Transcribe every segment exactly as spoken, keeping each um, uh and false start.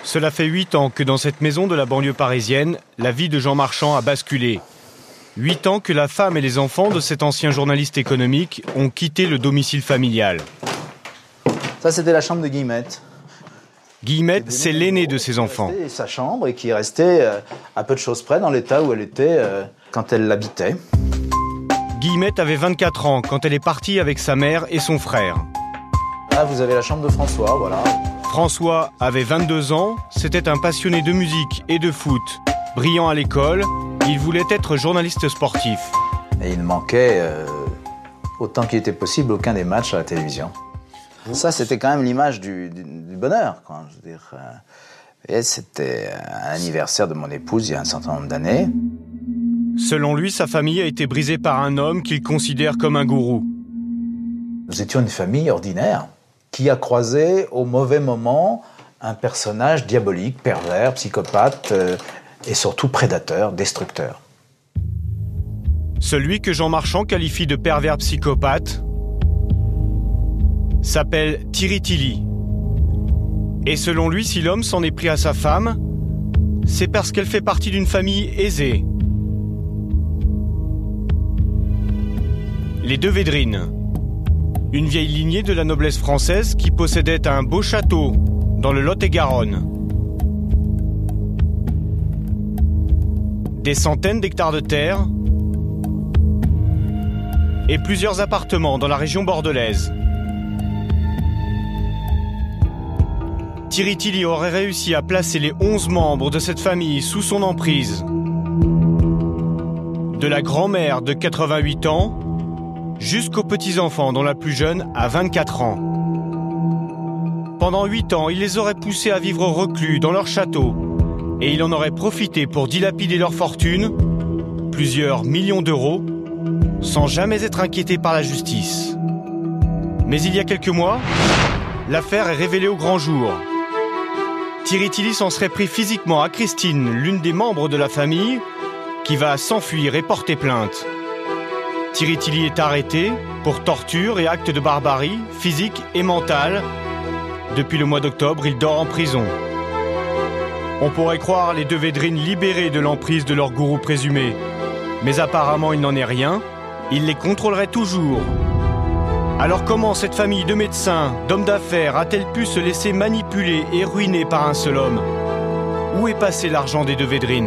Cela fait huit ans que dans cette maison de la banlieue parisienne, la vie de Jean Marchand a basculé. Huit ans que la femme et les enfants de cet ancien journaliste économique ont quitté le domicile familial. Ça, c'était la chambre de Guillemette. Guillemette, c'est l'aîné de ses enfants. C'était sa chambre et qui restait euh, à peu de choses près dans l'état où elle était euh, quand elle l'habitait. Guillemette avait vingt-quatre ans quand elle est partie avec sa mère et son frère. Là, vous avez la chambre de François, voilà. François avait vingt-deux ans, c'était un passionné de musique et de foot. Brillant à l'école, il voulait être journaliste sportif. Et il manquait, euh, autant qu'il était possible, aucun des matchs à la télévision. Ça, c'était quand même l'image du, du, du bonheur, quoi. Je veux dire, euh, et c'était un anniversaire de mon épouse il y a un certain nombre d'années. Selon lui, sa famille a été brisée par un homme qu'il considère comme un gourou. Nous étions une famille ordinaire qui a croisé au mauvais moment un personnage diabolique, pervers, psychopathe euh, et surtout prédateur, destructeur. Celui que Jean Marchand qualifie de pervers psychopathe s'appelle Thierry Tilly. Et selon lui, si l'homme s'en est pris à sa femme, c'est parce qu'elle fait partie d'une famille aisée. Les De Védrines, une vieille lignée de la noblesse française qui possédait un beau château dans le Lot-et-Garonne. Des centaines d'hectares de terre et plusieurs appartements dans la région bordelaise. Thierry Tilly aurait réussi à placer les onze membres de cette famille sous son emprise. De la grand-mère de quatre-vingt-huit ans jusqu'aux petits-enfants dont la plus jeune a vingt-quatre ans. Pendant huit ans, il les aurait poussés à vivre reclus dans leur château et il en aurait profité pour dilapider leur fortune, plusieurs millions d'euros, sans jamais être inquiété par la justice. Mais il y a quelques mois, l'affaire est révélée au grand jour. Thierry Tilly s'en serait pris physiquement à Christine, l'une des membres de la famille, qui va s'enfuir et porter plainte. Thierry Tilly est arrêté pour torture et actes de barbarie, physique et mentale. Depuis le mois d'octobre, il dort en prison. On pourrait croire les De Védrines libérés de l'emprise de leur gourou présumé. Mais apparemment, il n'en est rien. Il les contrôlerait toujours. Alors comment cette famille de médecins, d'hommes d'affaires, a-t-elle pu se laisser manipuler et ruiner par un seul homme? Où est passé l'argent des De Védrines?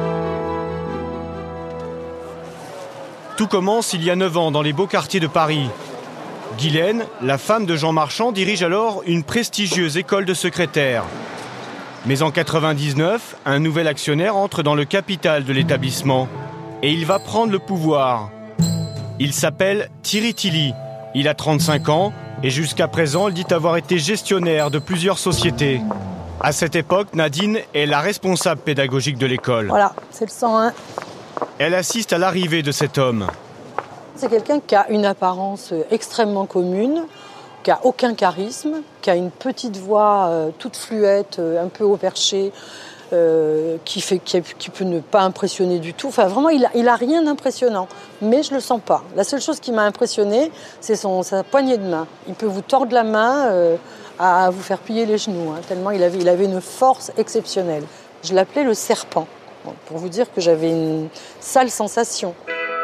Tout commence il y a neuf ans dans les beaux quartiers de Paris. Guylaine, la femme de Jean Marchand, dirige alors une prestigieuse école de secrétaire. Mais en quatre-vingt-dix-neuf, un nouvel actionnaire entre dans le capital de l'établissement. Et il va prendre le pouvoir. Il s'appelle Thierry Tilly. Il a trente-cinq ans et jusqu'à présent, il dit avoir été gestionnaire de plusieurs sociétés. À cette époque, Nadine est la responsable pédagogique de l'école. Voilà, c'est le cent un. Elle assiste à l'arrivée de cet homme. C'est quelqu'un qui a une apparence extrêmement commune, qui a aucun charisme, qui a une petite voix euh, toute fluette, euh, un peu au perché, euh, qui, fait, qui, qui peut ne pas impressionner du tout. Enfin, vraiment, il a, il a rien d'impressionnant, mais je le sens pas. La seule chose qui m'a impressionné, c'est son, sa poignée de main. Il peut vous tordre la main euh, à vous faire plier les genoux, hein, tellement il avait, il avait une force exceptionnelle. Je l'appelais le serpent, bon, pour vous dire que j'avais une sale sensation.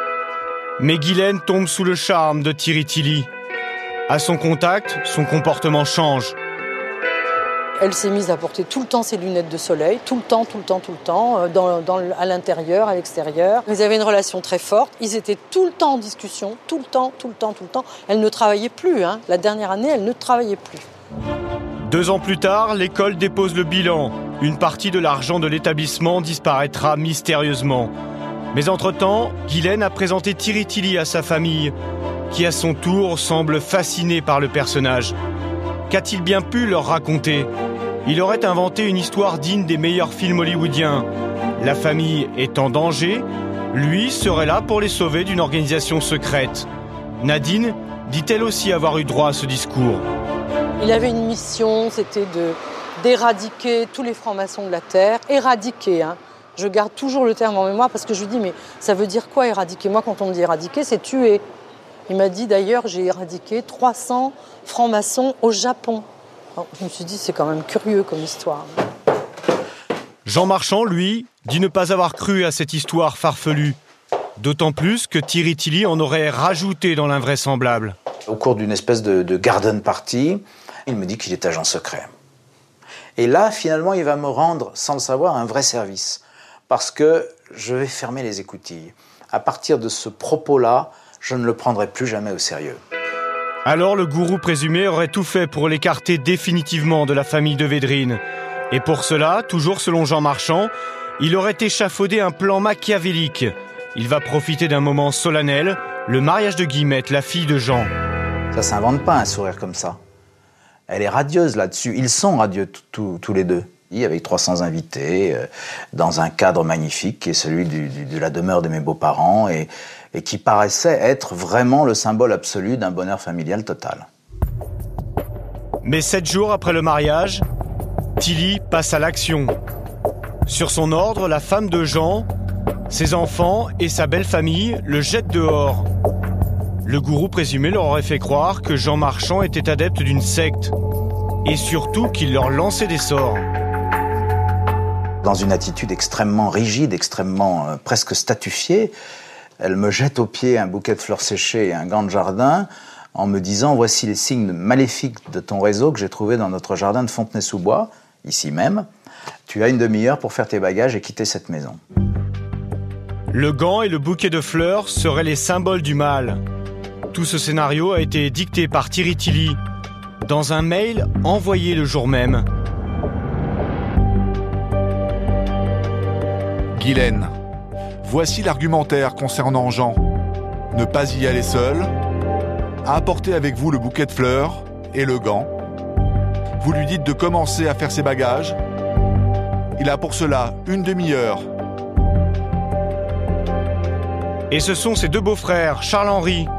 Mais Guylaine tombe sous le charme de Thierry Tilly. À son contact, son comportement change. Elle s'est mise à porter tout le temps ses lunettes de soleil, tout le temps, tout le temps, tout le temps, dans, dans, à l'intérieur, à l'extérieur. Ils avaient une relation très forte, ils étaient tout le temps en discussion, tout le temps, tout le temps, tout le temps. Elle ne travaillait plus, hein. La dernière année, elle ne travaillait plus. Deux ans plus tard, l'école dépose le bilan. Une partie de l'argent de l'établissement disparaîtra mystérieusement. Mais entre-temps, Guylaine a présenté Thierry Tilly à sa famille, qui à son tour semble fasciné par le personnage. Qu'a-t-il bien pu leur raconter? Il aurait inventé une histoire digne des meilleurs films hollywoodiens. La famille est en danger, lui serait là pour les sauver d'une organisation secrète. Nadine dit-elle aussi avoir eu droit à ce discours. Il avait une mission, c'était de, d'éradiquer tous les francs-maçons de la Terre. Éradiquer, hein. Je garde toujours le terme en mémoire parce que je lui dis, mais ça veut dire quoi éradiquer? Moi, quand on me dit éradiquer, c'est tuer. Il m'a dit d'ailleurs, j'ai éradiqué trois cents francs-maçons au Japon. Alors, je me suis dit, c'est quand même curieux comme histoire. Jean Marchand, lui, dit ne pas avoir cru à cette histoire farfelue. D'autant plus que Thierry Tilly en aurait rajouté dans l'invraisemblable. Au cours d'une espèce de, de garden party, il me dit qu'il est agent secret. Et là, finalement, il va me rendre, sans le savoir, un vrai service. Parce que je vais fermer les écoutilles. À partir de ce propos-là, je ne le prendrai plus jamais au sérieux. Alors le gourou présumé aurait tout fait pour l'écarter définitivement de la famille de Védrine. Et pour cela, toujours selon Jean Marchand, il aurait échafaudé un plan machiavélique. Il va profiter d'un moment solennel, le mariage de Guillemette, la fille de Jean. Ça s'invente pas un sourire comme ça. Elle est radieuse là-dessus. Ils sont radieux tous les deux. Avec trois cents invités, euh, dans un cadre magnifique qui est celui du, du, de la demeure de mes beaux-parents et, et qui paraissait être vraiment le symbole absolu d'un bonheur familial total. Mais sept jours après le mariage, Tilly passe à l'action. Sur son ordre, la femme de Jean, ses enfants et sa belle famille le jettent dehors. Le gourou présumé leur aurait fait croire que Jean Marchand était adepte d'une secte et surtout qu'il leur lançait des sorts. Dans une attitude extrêmement rigide, extrêmement euh, presque statufiée, elle me jette aux pieds un bouquet de fleurs séchées et un gant de jardin en me disant « Voici les signes maléfiques de ton réseau que j'ai trouvé dans notre jardin de Fontenay-sous-Bois, ici même. Tu as une demi-heure pour faire tes bagages et quitter cette maison. » Le gant et le bouquet de fleurs seraient les symboles du mal. Tout ce scénario a été dicté par Thierry Tilly dans un mail envoyé le jour même. Guylaine, voici l'argumentaire concernant Jean. Ne pas y aller seul, apportez avec vous le bouquet de fleurs et le gant. Vous lui dites de commencer à faire ses bagages. Il a pour cela une demi-heure. Et ce sont ses deux beaux-frères, Charles-Henri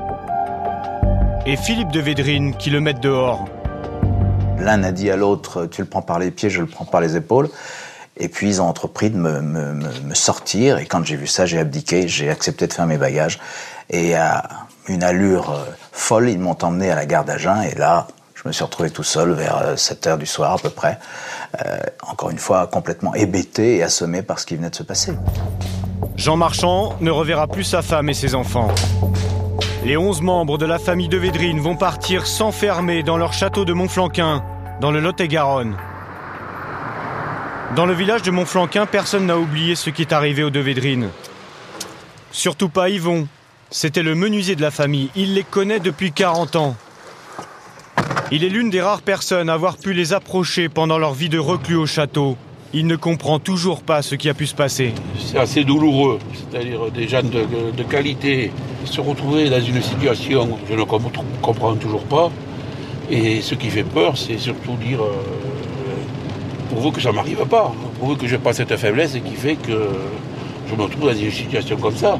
et Philippe de Védrine, qui le mettent dehors. L'un a dit à l'autre « Tu le prends par les pieds, je le prends par les épaules ». Et puis ils ont entrepris de me, me, me sortir. Et quand j'ai vu ça, j'ai abdiqué, j'ai accepté de faire mes bagages. Et à une allure folle, ils m'ont emmené à la gare d'Agen. Et là, je me suis retrouvé tout seul vers sept heures du soir à peu près. Euh, encore une fois, complètement hébété et assommé par ce qui venait de se passer. Jean Marchand ne reverra plus sa femme et ses enfants. Les onze membres de la famille de Védrine vont partir s'enfermer dans leur château de Montflanquin, dans le Lot-et-Garonne. Dans le village de Montflanquin, personne n'a oublié ce qui est arrivé aux de Védrine. Surtout pas Yvon. C'était le menuisier de la famille. Il les connaît depuis quarante ans. Il est l'une des rares personnes à avoir pu les approcher pendant leur vie de reclus au château. Il ne comprend toujours pas ce qui a pu se passer. C'est assez douloureux, c'est-à-dire des gens de, de qualité se retrouver dans une situation que je ne comprends toujours pas. Et ce qui fait peur, c'est surtout dire... Euh, pourvu que ça ne m'arrive pas, pourvu que je n'ai pas cette faiblesse qui fait que je me retrouve dans une situation comme ça.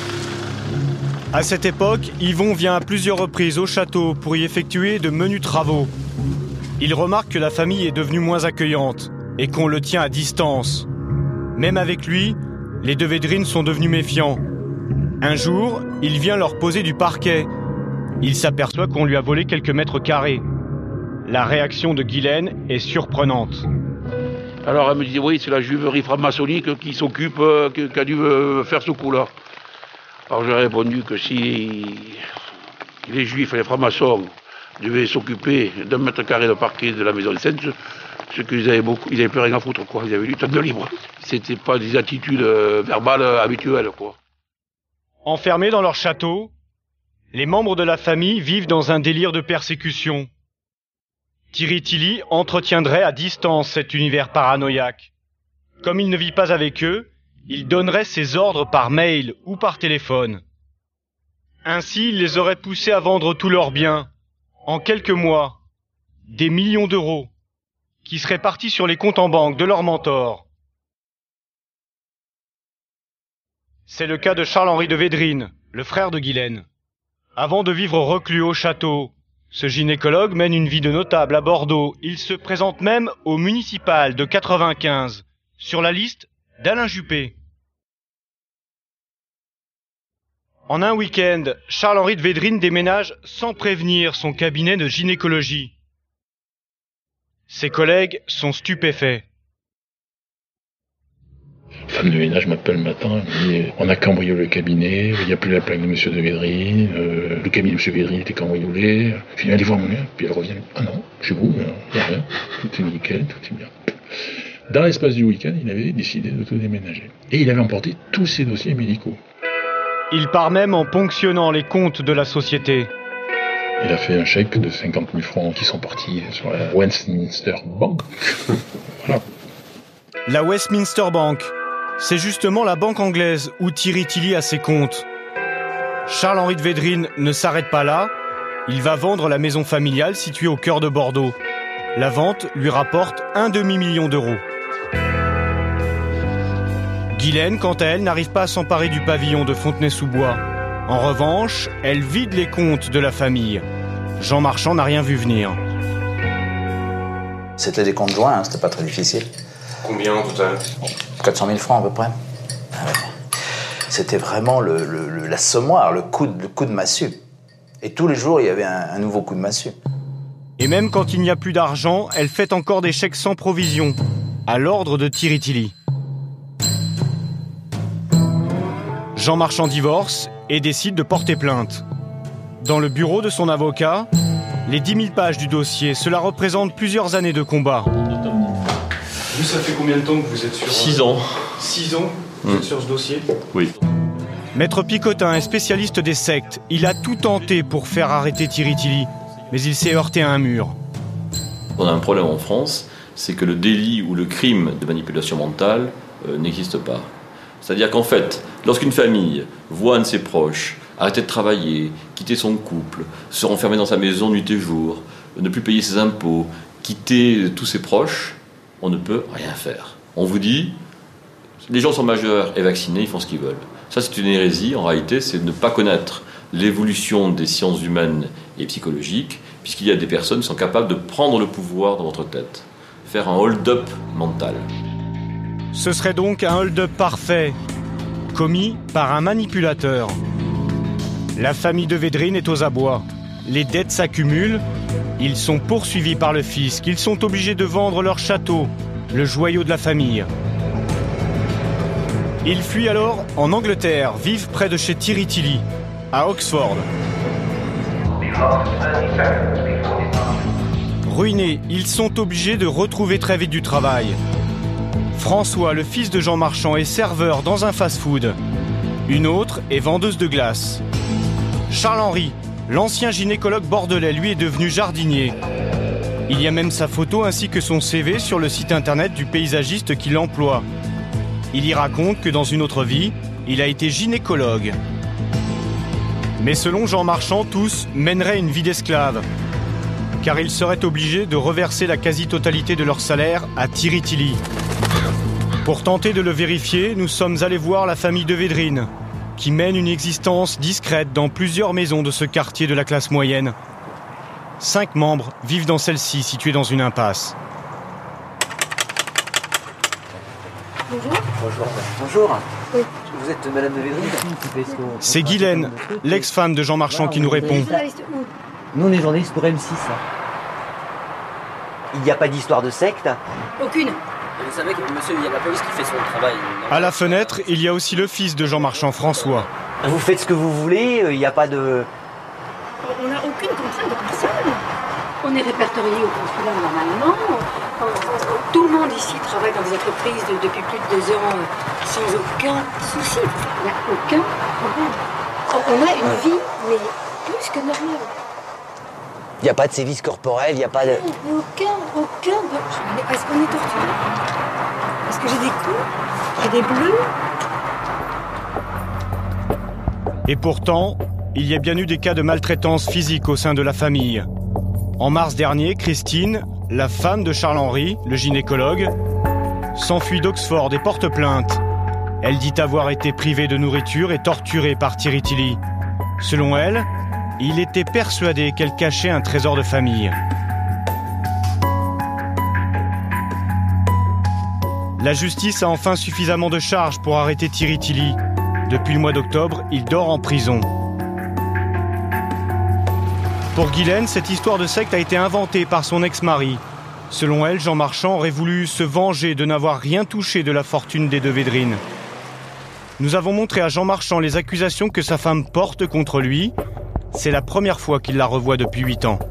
À cette époque, Yvon vient à plusieurs reprises au château pour y effectuer de menus travaux. Il remarque que la famille est devenue moins accueillante et qu'on le tient à distance. Même avec lui, les de Védrine sont devenus méfiants. Un jour, il vient leur poser du parquet. Il s'aperçoit qu'on lui a volé quelques mètres carrés. La réaction de Guylaine est surprenante. Alors elle me dit, oui, c'est la juiverie franc-maçonnique qui s'occupe, euh, qui, qui a dû euh, faire ce coup-là. Alors j'ai répondu que si les juifs et les francs-maçons devaient s'occuper d'un mètre carré de parquet de la maison de Sainte, c'est qu'ils avaient beaucoup, ils n'avaient plus rien à foutre, quoi. Ils avaient du temps de libre. C'était pas des attitudes euh, verbales euh, habituelles, quoi. Enfermés dans leur château, les membres de la famille vivent dans un délire de persécution. Thierry Tilly entretiendrait à distance cet univers paranoïaque. Comme il ne vit pas avec eux, il donnerait ses ordres par mail ou par téléphone. Ainsi, il les aurait poussés à vendre tous leurs biens, en quelques mois, des millions d'euros, qui seraient partis sur les comptes en banque de leurs mentors. C'est le cas de Charles-Henri de Védrine, le frère de Guylaine. Avant de vivre reclus au château, ce gynécologue mène une vie de notable à Bordeaux. Il se présente même au municipal de quatre-vingt-quinze, sur la liste d'Alain Juppé. En un week-end, Charles-Henri de Védrine déménage sans prévenir son cabinet de gynécologie. Ses collègues sont stupéfaits. femme de ménage m'appelle le matin, elle me dit on a cambriolé le cabinet, il n'y a plus la plaque de monsieur de Védrine, euh, le cabinet de monsieur Védrine était cambriolé. Je dis allez voir mon gars, puis elle revient, ah non, chez vous, il n'y a rien, tout est nickel, tout est bien. Dans l'espace du week-end, il avait décidé de tout déménager. Et il avait emporté tous ses dossiers médicaux. Il part même en ponctionnant les comptes de la société. Il a fait un chèque de cinquante mille francs qui sont partis sur la Westminster Bank. Voilà. La Westminster Bank, c'est justement la banque anglaise où Thierry Tilly a ses comptes. Charles-Henri de Védrine ne s'arrête pas là. Il va vendre la maison familiale située au cœur de Bordeaux. La vente lui rapporte un demi-million d'euros. Guylaine, quant à elle, n'arrive pas à s'emparer du pavillon de Fontenay-sous-Bois. En revanche, elle vide les comptes de la famille. Jean Marchand n'a rien vu venir. C'était des comptes joints, hein, c'était pas très difficile. Combien en total ? quatre cent mille francs à peu près. Ah ouais. C'était vraiment le, le, le, l'assommoir, le coup, de, le coup de massue. Et tous les jours, il y avait un, un nouveau coup de massue. Et même quand il n'y a plus d'argent, elle fait encore des chèques sans provision, à l'ordre de Thierry Tilly. Jean Marchand divorce et décide de porter plainte. Dans le bureau de son avocat, les dix mille pages du dossier, cela représente plusieurs années de combat. Vous, ça fait combien de temps que vous êtes sur... Six ans. Six ans que vous mmh. êtes sur ce dossier ? Oui. Maître Picotin est spécialiste des sectes. Il a tout tenté pour faire arrêter Thierry Tilly, mais il s'est heurté à un mur. On a un problème en France, c'est que le délit ou le crime de manipulation mentale euh, n'existe pas. C'est-à-dire qu'en fait, lorsqu'une famille voit un de ses proches arrêter de travailler, quitter son couple, se renfermer dans sa maison nuit et jour, ne plus payer ses impôts, quitter tous ses proches, on ne peut rien faire. On vous dit, les gens sont majeurs et vaccinés, ils font ce qu'ils veulent. Ça, c'est une hérésie. En réalité, c'est ne pas connaître l'évolution des sciences humaines et psychologiques, puisqu'il y a des personnes qui sont capables de prendre le pouvoir dans votre tête, faire un hold-up mental. Ce serait donc un hold-up parfait, commis par un manipulateur. La famille de Védrine est aux abois. Les dettes s'accumulent. Ils sont poursuivis par le fisc. Ils sont obligés de vendre leur château, le joyau de la famille. Ils fuient alors en Angleterre, vivent près de chez Thierry Tilly, à Oxford. Ruinés, ils sont obligés de retrouver très vite du travail. François, le fils de Jean Marchand, est serveur dans un fast-food. Une autre est vendeuse de glace. Charles-Henri, l'ancien gynécologue bordelais, lui est devenu jardinier. Il y a même sa photo ainsi que son C V sur le site internet du paysagiste qui l'emploie. Il y raconte que dans une autre vie, il a été gynécologue. Mais selon Jean Marchand, tous mèneraient une vie d'esclaves, car ils seraient obligés de reverser la quasi-totalité de leur salaire à Thierry Tilly. Pour tenter de le vérifier, nous sommes allés voir la famille de Védrine, qui mène une existence discrète dans plusieurs maisons de ce quartier de la classe moyenne. Cinq membres vivent dans celle-ci, située dans une impasse. Bonjour. Bonjour. Bonjour. Oui. Vous êtes Madame de Védrine ? C'est Guylaine, l'ex-femme de Jean Marchand, qui nous répond. Nous, on est journalistes pour M six. Il n'y a pas d'histoire de secte ? Aucune. Vous savez que monsieur, il y a la police qui fait son travail. À la fenêtre, il y a aussi le fils de Jean Marchand, François. Vous faites ce que vous voulez, il n'y a pas de... On n'a aucune contrainte de personne. On est répertorié au consulat normalement. Tout le monde ici travaille dans des entreprises de, depuis plus de deux ans sans aucun souci. Il n'y a aucun problème. On a une vie, mais plus que normale. Il n'y a pas de sévices corporels, il n'y a pas de... Aucun, aucun. Est-ce qu'on est torturé ? Est-ce que j'ai des coups ? J'ai des bleus ? Et pourtant, il y a bien eu des cas de maltraitance physique au sein de la famille. En mars dernier, Christine, la femme de Charles-Henri, le gynécologue, s'enfuit d'Oxford et porte plainte. Elle dit avoir été privée de nourriture et torturée par Thierry Tilly. Selon elle, il était persuadé qu'elle cachait un trésor de famille. La justice a enfin suffisamment de charges pour arrêter Thierry Tilly. Depuis le mois d'octobre, il dort en prison. Pour Guylaine, cette histoire de secte a été inventée par son ex-mari. Selon elle, Jean Marchand aurait voulu se venger de n'avoir rien touché de la fortune des de Védrine. Nous avons montré à Jean Marchand les accusations que sa femme porte contre lui. C'est la première fois qu'il la revoit depuis huit ans.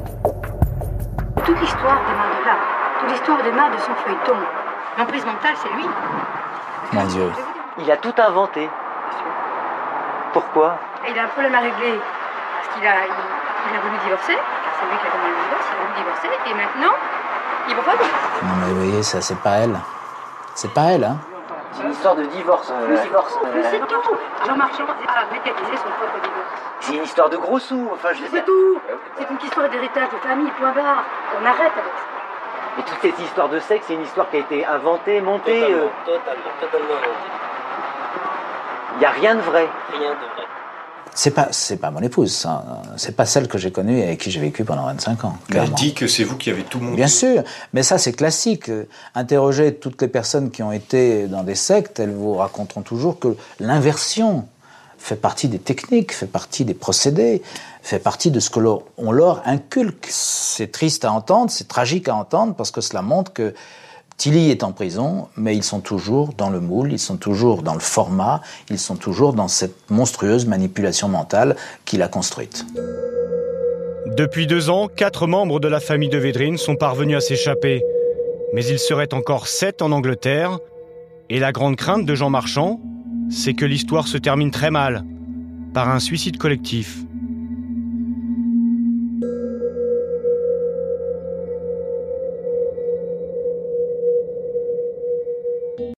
Toute l'histoire démarre de là. Toute l'histoire démarre de son feuilleton. L'emprise mentale, c'est lui. Mon Dieu. Il a tout inventé. Pourquoi? Et il a un problème à régler. Parce qu'il a, il, il a voulu divorcer, car c'est lui qui a demandé le divorce, il a voulu divorcer, et maintenant, il ne veut pas divorcer. Non mais vous voyez, ça c'est pas elle. C'est pas elle, hein. C'est une histoire de divorce. Euh, le divorce. Euh, c'est tout. Jean Marchand a médiatisé son propre divorce. C'est une histoire de gros sous. Enfin, je c'est tout. C'est une histoire d'héritage de famille, point barre. On arrête avec ça. Et toute cette histoire de sexe, c'est une histoire qui a été inventée, montée. Totalement, euh... totalement, totalement inventée. Il n'y a rien de vrai. Rien de vrai. C'est pas, c'est pas mon épouse, ça. C'est pas celle que j'ai connue et avec qui j'ai vécu pendant vingt-cinq ans. Mais elle dit que c'est vous qui avez tout monté. Bien sûr, mais ça c'est classique. Interrogez toutes les personnes qui ont été dans des sectes, elles vous raconteront toujours que l'inversion fait partie des techniques, fait partie des procédés, fait partie de ce que l'on on leur inculque. C'est triste à entendre, c'est tragique à entendre, parce que cela montre que Tilly est en prison, mais ils sont toujours dans le moule, ils sont toujours dans le format, ils sont toujours dans cette monstrueuse manipulation mentale qu'il a construite. Depuis deux ans, quatre membres de la famille de Védrine sont parvenus à s'échapper. Mais il serait encore sept en Angleterre. Et la grande crainte de Jean Marchand, c'est que l'histoire se termine très mal, par un suicide collectif.